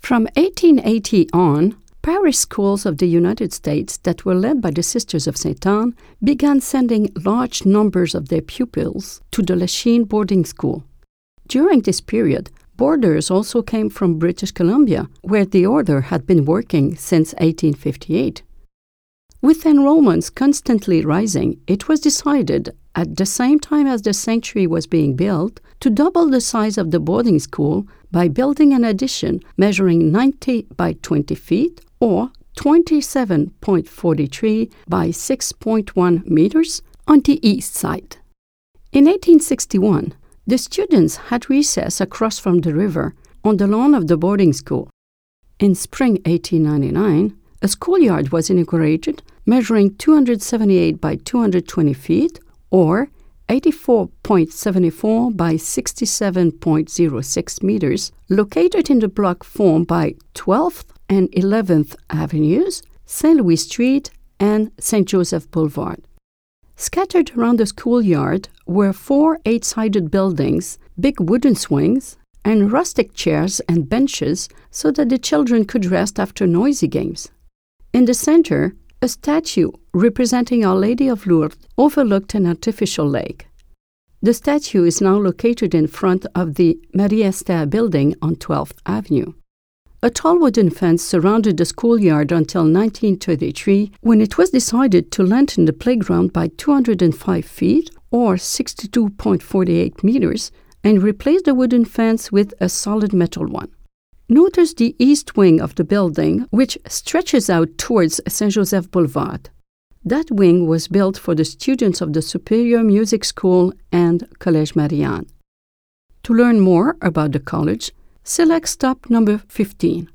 From 1880 on, parish schools of the United States that were led by the Sisters of St. Anne began sending large numbers of their pupils to the Lachine boarding school. During this period, boarders also came from British Columbia, where the order had been working since 1858. With enrollments constantly rising, it was decided, at the same time as the sanctuary was being built, to double the size of the boarding school by building an addition measuring 90 by 20 feet or 27.43 by 6.1 meters on the east side. In 1861, the students had recess across from the river on the lawn of the boarding school. In spring 1899, a schoolyard was inaugurated measuring 278 by 220 feet or 84.74 by 67.06 meters, located in the block formed by 12th and 11th Avenues, St. Louis Street, and St. Joseph Boulevard. Scattered around the schoolyard were 4 8-sided buildings, big wooden swings, and rustic chairs and benches so that the children could rest after noisy games. In the center, a statue representing Our Lady of Lourdes overlooked an artificial lake. The statue is now located in front of the Marie Esther building on 12th Avenue. A tall wooden fence surrounded the schoolyard until 1933, when it was decided to lengthen the playground by 205 feet or 62.48 meters and replace the wooden fence with a solid metal one. Notice the east wing of the building, which stretches out towards St. Joseph Boulevard. That wing was built for the students of the Superior Music School and Collège Marianne. To learn more about the college, select stop number 15.